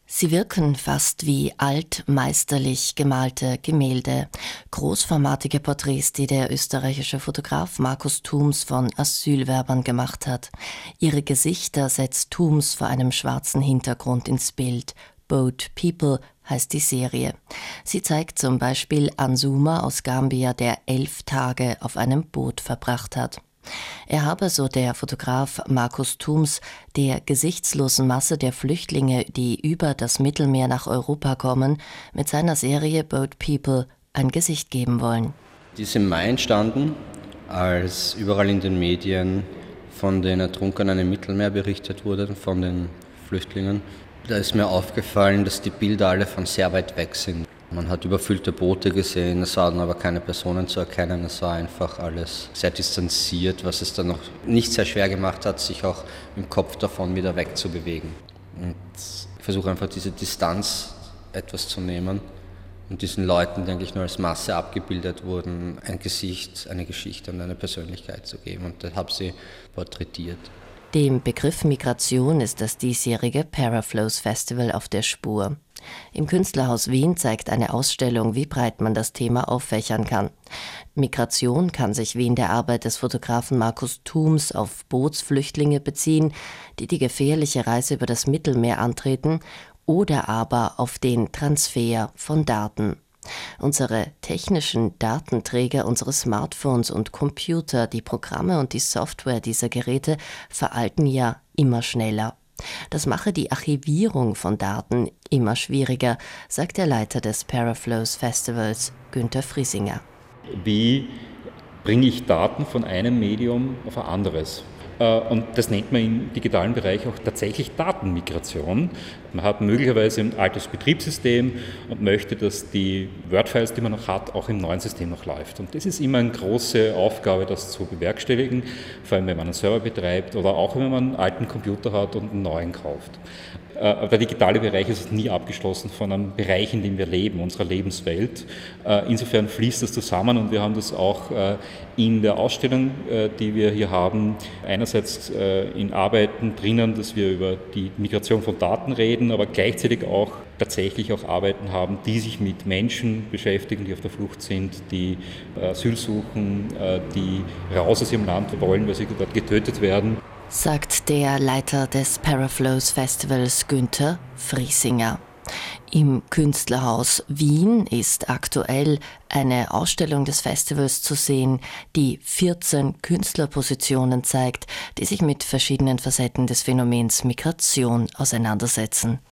Sie wirken fast wie altmeisterlich gemalte Gemälde, großformatige Porträts, die der österreichische Fotograf Markus Thums von Asylwerbern gemacht hat. Ihre Gesichter setzt Thums vor einem schwarzen Hintergrund ins Bild. Boat People heißt die Serie. Sie zeigt zum Beispiel Ansuma aus Gambia, der 11 Tage auf einem Boot verbracht hat. Er habe, so der Fotograf Markus Thums, der gesichtslosen Masse der Flüchtlinge, die über das Mittelmeer nach Europa kommen, mit seiner Serie Boat People ein Gesicht geben wollen. Die ist im Mai entstanden, als überall in den Medien von den Ertrunkenen im Mittelmeer berichtet wurde, von den Flüchtlingen. Da ist mir aufgefallen, dass die Bilder alle von sehr weit weg sind. Man hat überfüllte Boote gesehen, es waren aber keine Personen zu erkennen, es war einfach alles sehr distanziert, was es dann noch nicht sehr schwer gemacht hat, sich auch im Kopf davon wieder wegzubewegen. Und ich versuche einfach diese Distanz etwas zu nehmen und diesen Leuten, die eigentlich nur als Masse abgebildet wurden, ein Gesicht, eine Geschichte und eine Persönlichkeit zu geben, und ich habe sie porträtiert. Dem Begriff Migration ist das diesjährige Paraflows Festival auf der Spur. Im Künstlerhaus Wien zeigt eine Ausstellung, wie breit man das Thema auffächern kann. Migration kann sich wie in der Arbeit des Fotografen Markus Thums auf Bootsflüchtlinge beziehen, die die gefährliche Reise über das Mittelmeer antreten, oder aber auf den Transfer von Daten. Unsere technischen Datenträger, unsere Smartphones und Computer, die Programme und die Software dieser Geräte veralten ja immer schneller. Das mache die Archivierung von Daten immer schwieriger, sagt der Leiter des Paraflows Festivals, Günther Friesinger. Wie bringe ich Daten von einem Medium auf ein anderes? Und das nennt man im digitalen Bereich auch tatsächlich Datenmigration. Man hat möglicherweise ein altes Betriebssystem und möchte, dass die Word-Files, die man noch hat, auch im neuen System noch läuft. Und das ist immer eine große Aufgabe, das zu bewerkstelligen, vor allem wenn man einen Server betreibt oder auch wenn man einen alten Computer hat und einen neuen kauft. Aber der digitale Bereich ist nie abgeschlossen von einem Bereich, in dem wir leben, unserer Lebenswelt. Insofern fließt das zusammen, und wir haben das auch in der Ausstellung, die wir hier haben, einerseits in Arbeiten drinnen, dass wir über die Migration von Daten reden, aber gleichzeitig auch tatsächlich auch Arbeiten haben, die sich mit Menschen beschäftigen, die auf der Flucht sind, die Asyl suchen, die raus aus ihrem Land wollen, weil sie dort getötet werden. Sagt der Leiter des Paraflows Festivals Günther Friesinger. Im Künstlerhaus Wien ist aktuell eine Ausstellung des Festivals zu sehen, die 14 Künstlerpositionen zeigt, die sich mit verschiedenen Facetten des Phänomens Migration auseinandersetzen.